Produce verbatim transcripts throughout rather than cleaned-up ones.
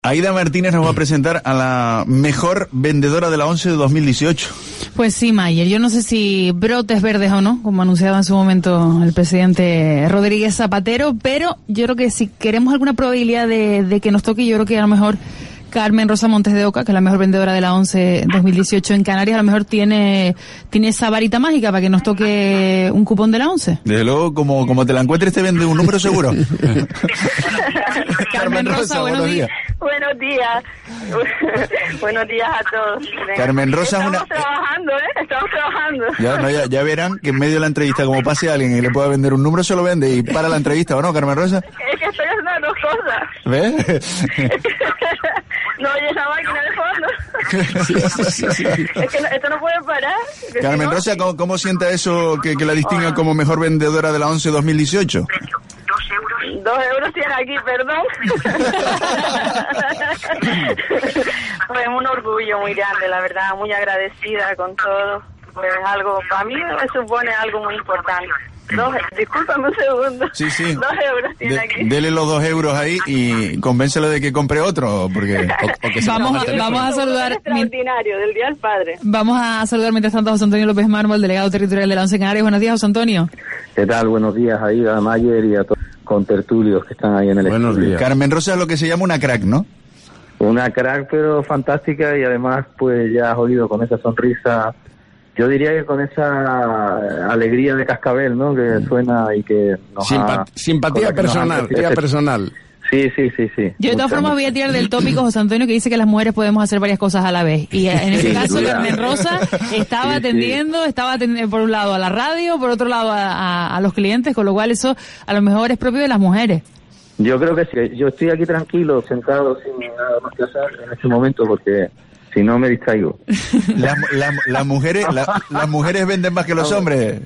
Aida Martínez nos va a presentar a la mejor vendedora de la ONCE de dos mil dieciocho. Pues sí, Mayer, yo no sé si brotes verdes o no, como anunciaba en su momento el presidente Rodríguez Zapatero, pero yo creo que si queremos alguna probabilidad de, de que nos toque, yo creo que a lo mejor Carmen Rosa Montes de Oca, que es la mejor vendedora de la ONCE dos mil dieciocho en Canarias, a lo mejor tiene tiene esa varita mágica para que nos toque un cupón de la ONCE. Desde luego, como, como te la encuentres, te vende un número seguro. Carmen Rosa, buenos días. Buenos días. Buenos días a todos. Carmen Rosa es una... Estamos trabajando, ¿eh? Estamos trabajando. Ya, no, ya, ya verán que en medio de la entrevista, como pase alguien y le pueda vender un número, se lo vende y para la entrevista, ¿o no, Carmen Rosa? Es que estoy haciendo dos cosas. ¿Ves? No oye esa máquina de fondo. Sí, sí, sí, sí. Es que no, esto no puede parar. Carmen si no... Rosa, ¿cómo, cómo sienta eso que, que la distinga oh. como mejor vendedora de la ONCE dos mil dieciocho? Dos euros tiene aquí, perdón. Pues un orgullo muy grande, la verdad, muy agradecida con todo. Pues algo, para mí me supone algo muy importante. Dos, discúlpame un segundo. Sí, sí. Dos euros tiene de, aquí. Dele los dos euros ahí y convéncelo de que compre otro, porque... O, o que vamos, a, vamos a saludar... Extraordinario, del Día del Padre. Vamos a saludar mientras tanto a José Antonio López Mármol, delegado territorial de la ONCE Canarias. Buenos días, José Antonio. ¿Qué tal? Buenos días, Aida, Mayer y a todos con tertulios que están ahí en el Buenos estudio. días. Carmen Rosa es lo que se llama una crack, ¿no? Una crack, pero fantástica, y además, pues ya has oído con esa sonrisa, yo diría que con esa alegría de cascabel, ¿no? Que suena y que nos Simpa- ha, Simpatía personal, simpatía personal. Sí, sí, sí, sí. Yo de todas formas voy a tirar del tópico, José Antonio, que dice que las mujeres podemos hacer varias cosas a la vez. Y en este caso, Carmen Rosa estaba sí, atendiendo, sí. estaba atendiendo por un lado a la radio, por otro lado a, a, a los clientes, con lo cual eso a lo mejor es propio de las mujeres. Yo creo que sí. Yo estoy aquí tranquilo, sentado, sin nada más que hacer en este momento, porque si no me distraigo. Las la, la mujeres, la, las mujeres venden más que los hombres.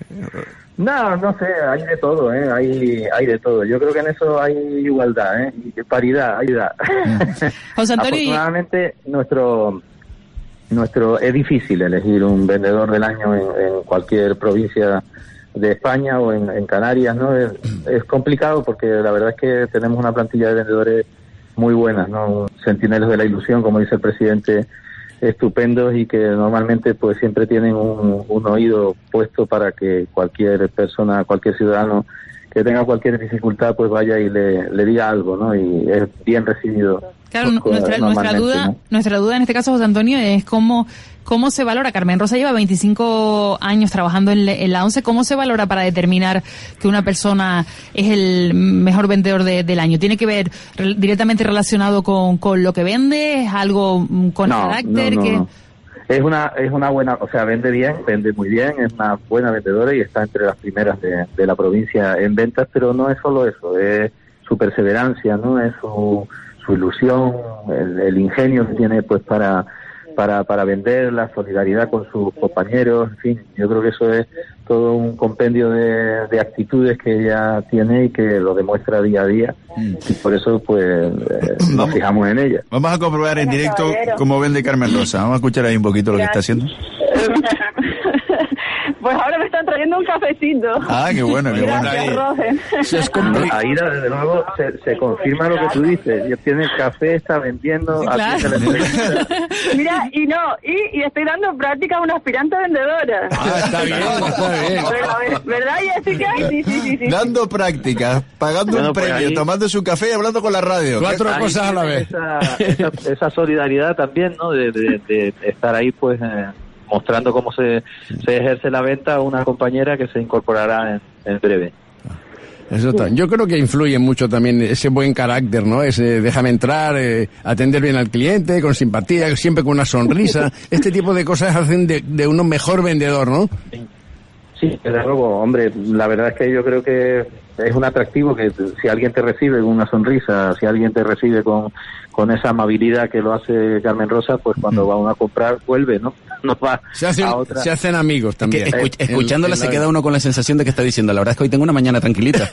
No, no sé, hay de todo, ¿eh? Hay, hay de todo. Yo creo que en eso hay igualdad, ¿eh? Y paridad, hay igualdad. José Antonio, afortunadamente, nuestro, nuestro, es difícil elegir un vendedor del año en, en cualquier provincia de España o en, en Canarias, ¿no? Es, es complicado porque la verdad es que tenemos una plantilla de vendedores muy buenas, ¿no? Centinelas de la ilusión, como dice el presidente, estupendos, y que normalmente pues siempre tienen un, un oído puesto para que cualquier persona, cualquier ciudadano que tenga cualquier dificultad pues vaya y le, le diga algo, ¿no? Y es bien recibido. Claro, nuestra, nuestra duda, ¿no? nuestra duda en este caso, José Antonio, es cómo cómo se valora. Carmen Rosa lleva veinticinco años trabajando en, en la ONCE. ¿Cómo se valora para determinar que una persona es el mejor vendedor de, del año? ¿Tiene que ver re, directamente relacionado con, con lo que vende? ¿Es algo con no, carácter? No, no, que no. Es una es una buena, o sea, vende bien, vende muy bien, es una buena vendedora y está entre las primeras de, de la provincia en ventas, pero no es solo eso, es su perseverancia, ¿no? Es su, su ilusión, el, el ingenio que tiene pues para para para vender, la solidaridad con sus compañeros, en fin, yo creo que eso es todo un compendio de, de actitudes que ella tiene y que lo demuestra día a día, mm. y por eso pues eh, nos vamos, fijamos en ella. Vamos a comprobar en directo cómo vende Carmen Rosa. Vamos a escuchar ahí un poquito lo que está haciendo. Pues ahora me están trayendo un cafecito. Ah, qué bueno, qué bueno. Gracias, Roger. Ahí, desde luego, se, se confirma lo que tú dices. Ella tiene el café, está vendiendo. Sí, claro. Mira, y no, y, y estoy dando práctica a una aspirante vendedora. Ah, está bien, está bien. ¿Verdad, Jessica? Sí, sí, sí, sí. Dando prácticas, pagando bueno, un pues premio, ahí, tomando su café y hablando con la radio. Cuatro ahí cosas a la vez. Esa, esa, esa solidaridad también, ¿no? De, de, de estar ahí, pues... Eh, mostrando cómo se, se ejerce la venta a una compañera que se incorporará en, en breve. Eso está. Yo creo que influye mucho también ese buen carácter, ¿no? Ese déjame entrar, eh, atender bien al cliente, con simpatía, siempre con una sonrisa. Este tipo de cosas hacen de, de uno mejor vendedor, ¿no? Sí, desde luego, hombre, la verdad es que yo creo que es un atractivo que si alguien te recibe con una sonrisa, si alguien te recibe con, con esa amabilidad que lo hace Carmen Rosa, pues cuando va uno a comprar, vuelve, ¿no? No va se hacen, a otra. Se hacen amigos también. Es que escuch- escuchándola el, se la... queda uno con la sensación de que está diciendo, la verdad es que hoy tengo una mañana tranquilita.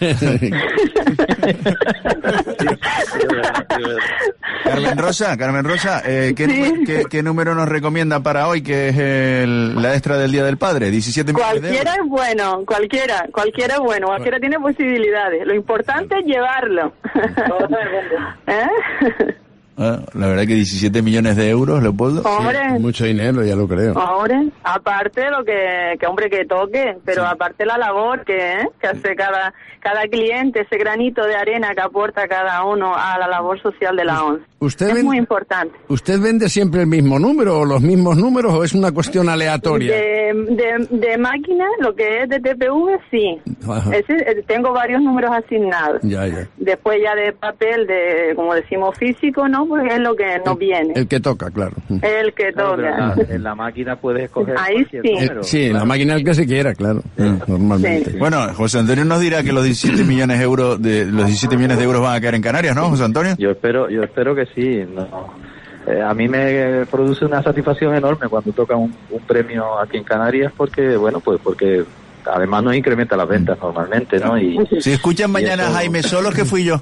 Carmen Rosa, Carmen Rosa, eh, ¿qué, sí. ¿qué, ¿qué número nos recomienda para hoy, que es el, la extra del Día del Padre? diecisiete Cualquiera es bueno, cualquiera, cualquiera es bueno, cualquiera tiene posibilidades. Lo importante es llevarlo. ¿Eh? Ah, la verdad que diecisiete millones de euros, Leopoldo. Hombre, Sí, mucho dinero, ya lo creo. hombre, aparte lo que, que hombre que toque, pero aparte la labor que, ¿eh? que hace cada cada cliente, ese granito de arena que aporta cada uno a la labor social de la ONCE. ¿Usted es ven- muy importante. ¿Usted vende siempre el mismo número o los mismos números o es una cuestión aleatoria? De, de, de máquina, lo que es de T P V, sí. Ajá. Ese, eh, tengo varios números asignados. Ya, ya. Después ya de papel, de como decimos físico, ¿no? Pues es lo que nos viene. El que toca, claro. El que Claro, pero en toca. la, en la máquina puedes escoger Ahí cualquier sí. Eh, número. sí, Claro. la máquina el que se quiera, claro. Sí. Normalmente. Sí. Bueno, José Antonio nos dirá que los diecisiete millones de euros de los diecisiete millones de euros van a caer en Canarias, ¿no, José Antonio? Yo espero, yo espero que sí. No. Eh, a mí me produce una satisfacción enorme cuando toca un, un premio aquí en Canarias porque, bueno, pues porque además nos incrementa las ventas normalmente, ¿no? Y Si escuchan mañana a eso- Jaime Solos, que fui yo.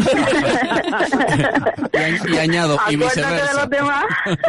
Y, a- y añado, y Acuérdate de viceversa. los demás.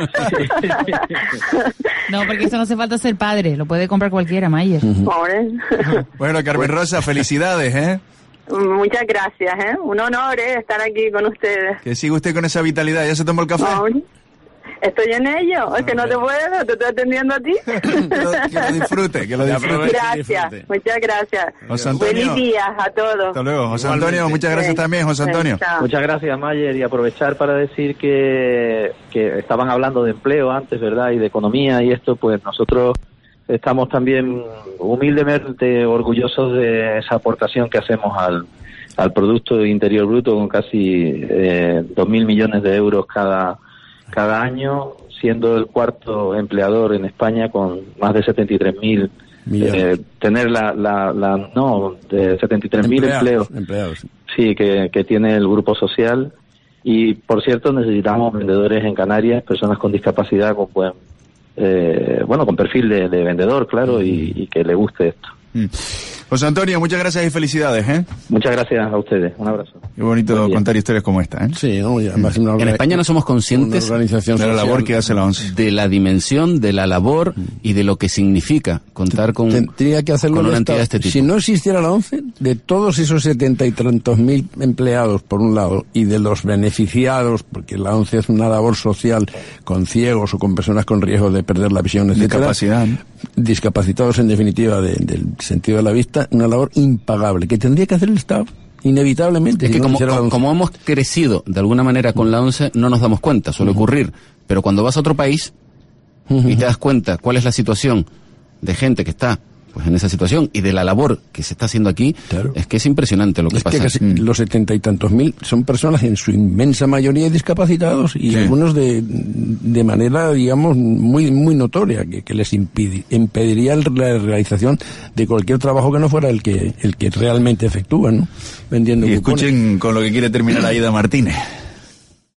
No, porque eso no hace falta ser padre, lo puede comprar cualquiera, Mayer. Hombre. Bueno, Carmen Rosa, felicidades, ¿eh? Muchas gracias, ¿eh? Un honor, ¿eh? Estar aquí con ustedes. Que siga usted con esa vitalidad. ¿Ya se tomó el café? Hombre. Estoy en ello. Es que no te puedo, te estoy atendiendo a ti. que, lo, que lo disfrute, que lo disfrute. Gracias, muchas gracias. José Antonio. Feliz día a todos. Hasta luego. José Antonio, muchas gracias Sí. también, José Antonio. Sí, chao. muchas gracias, Mayer, y aprovechar para decir que, que estaban hablando de empleo antes, ¿verdad? Y de economía y esto, pues nosotros estamos también humildemente orgullosos de esa aportación que hacemos al, al Producto Interior Bruto con casi eh, dos mil millones de euros cada, cada año, siendo el cuarto empleador en España con más de setenta y tres mil. Millones. Eh, tener la, la, la, no, de setenta y tres mil empleos. Empleados. Sí, que, que tiene el grupo social. Y, por cierto, necesitamos vendedores en Canarias, personas con discapacidad, con buen, eh, bueno, con perfil de, de vendedor, claro, y, y que le guste esto. Mm. José Antonio, muchas gracias y felicidades, ¿eh? Muchas gracias a ustedes. Un abrazo. Qué bonito Buen día. contar historias como esta, ¿eh? Sí, ¿no? Y además una En orga- España no somos conscientes una organización De la social. labor que hace la ONCE. de la dimensión, de la labor y de lo que significa contar con, Tendría que hacerlo con el una Estado. entidad de este tipo. Si no existiera la ONCE, de todos esos setenta y tantos mil empleados, por un lado, y de los beneficiados, porque la ONCE es una labor social con ciegos o con personas con riesgo de perder la visión, etcétera, Discapacidad, ¿no? discapacitados en definitiva de- del sentido de la vista, una labor impagable, que tendría que hacer el Estado, inevitablemente. Es si que no como, quisiera la ONCE. como hemos crecido de alguna manera con la ONCE, no nos damos cuenta, suele ocurrir. Pero cuando vas a otro país y te das cuenta cuál es la situación de gente que está pues en esa situación y de la labor que se está haciendo aquí, Claro. es que es impresionante lo que Es pasa. que casi Mm. los setenta y tantos mil son personas en su inmensa mayoría discapacitados y Sí. algunos de, de manera, digamos, muy muy notoria, que, que les impidi- impediría el- la realización de cualquier trabajo que no fuera el que el que realmente efectúan, ¿no? Vendiendo Y cupones. escuchen con lo que quiere terminar Aida Martínez.